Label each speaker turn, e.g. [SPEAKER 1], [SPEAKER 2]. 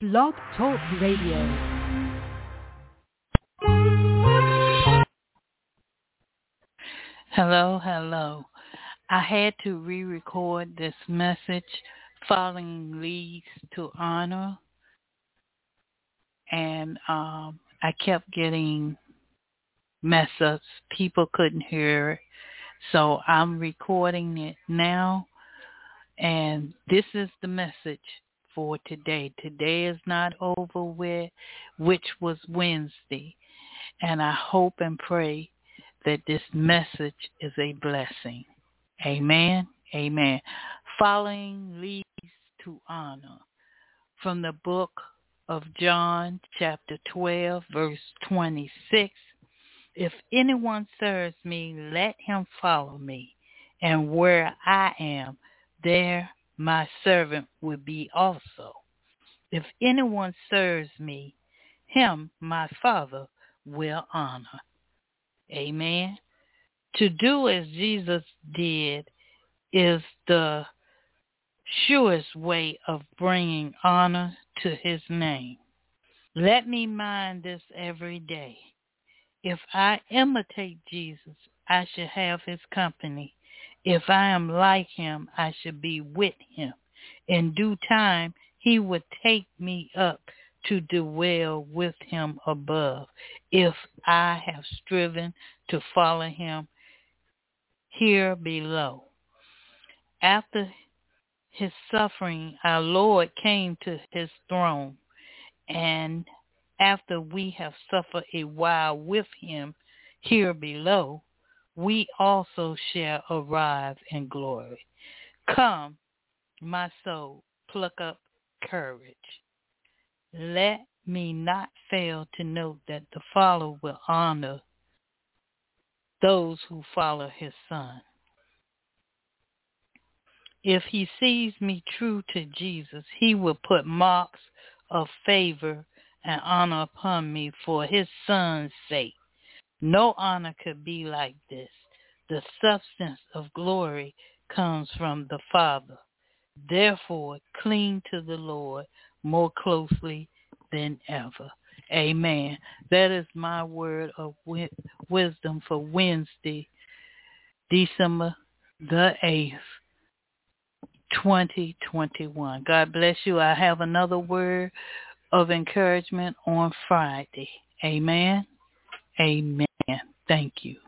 [SPEAKER 1] Blog Talk Radio.
[SPEAKER 2] Hello, hello. I had to re-record this message following leads to honor, and I kept getting mess-ups. People couldn't hear it, so I'm recording it now, and this is the message for today. Today is not over with, which was Wednesday, and I hope and pray that this message is a blessing. Amen. Amen. Following leads to honor. From the book of John, chapter 12, verse 26. If anyone serves me, let him follow me. And where I am, there my servant will be also. If anyone serves me, him my Father will honor. Amen. To do as Jesus did is the surest way of bringing honor to his name. Let me mind this every day. If I imitate Jesus, I should have his company. If I am like him, I should be with him. In due time, he would take me up to dwell with him above. If I have striven to follow him here below. After his suffering, our Lord came to his throne, and after we have suffered a while with him here below, we also shall arrive in glory. Come, my soul, pluck up courage. Let me not fail to note that the Father will honor those who follow his Son. If he sees me true to Jesus, he will put marks of favor and honor upon me for his Son's sake. No honor could be like this. The substance of glory comes from the Father. Therefore, cling to the Lord more closely than ever. Amen. That is my word of wisdom for Wednesday, December the 8th. 2021. God bless you. I have another word of encouragement on Friday. Amen. Amen. Thank you.